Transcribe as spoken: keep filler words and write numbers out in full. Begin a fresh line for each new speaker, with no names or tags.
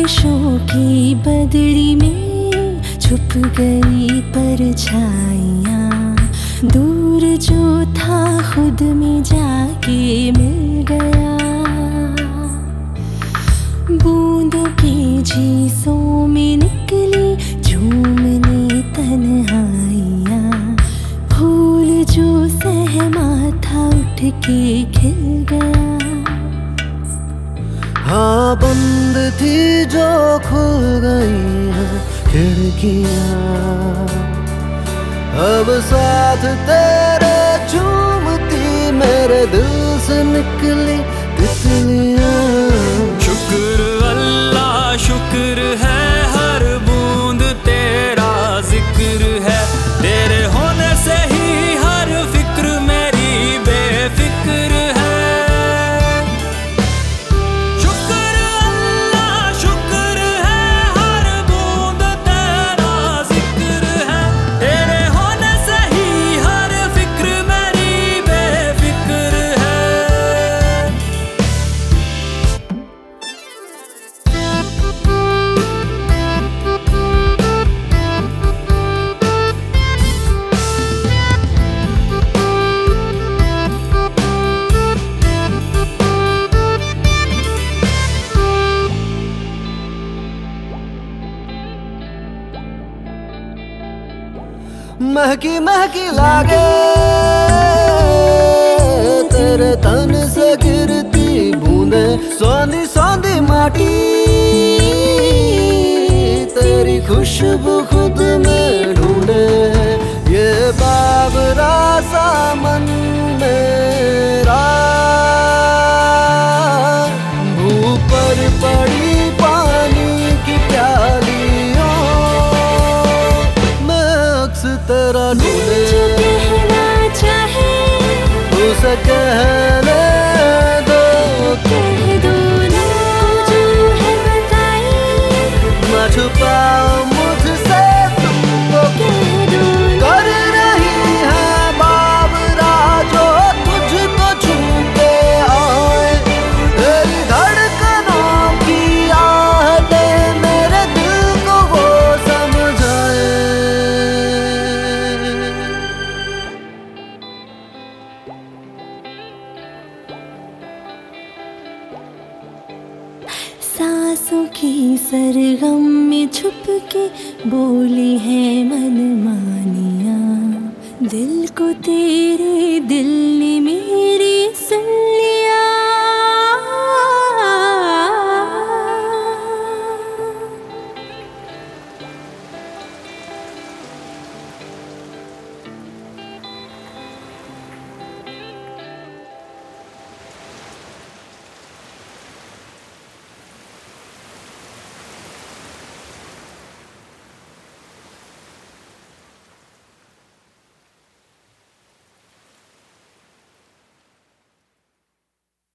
ख्वाहिशों की बदरी में छुप गई परछाइयाँ। दूर जो था खुद में जाके मिल गया। बूंदों की झीसों में निकली झूमने तन्हाइयाँ। फूल जो सहमा था उठ के खिल गया।
हाँ बंद थी जो खुल गई है खिड़कियाँ। अब साथ तेरे झूमती मेरे दिल से निकली तितलियाँ।
शुक्र अल्लाह शुक्र है हर बूंद तेरा जिक्र है। तेरे होने से ही हर फिक्र मेरी बेफिक्र है।
महकी महकी लागे तेरे तन से गिरती बूंदे। सौंधी सौंधी माटी तेरी खुशबू खुद में ढूंढे। ये बाबरा सा मन मेरा भूख पर पड़ी पानी की प्यालियों मैं अक्स तेरा ढूंढे।
जो कहना चाहे
उसे कहने दो,
कह दो ना जो है बताई।
मैं छुपाऊं मुझसे तुमको
कह दो ना
कर रही है बाबरा जो तुझको छू के आए। तेरी धड़कनों की आहटें मेरे दिल को वो समझाए।
सांसों की सरगम में छुप के बोली है मनमानियाँ। दिल को तेरे दिल ने मेरी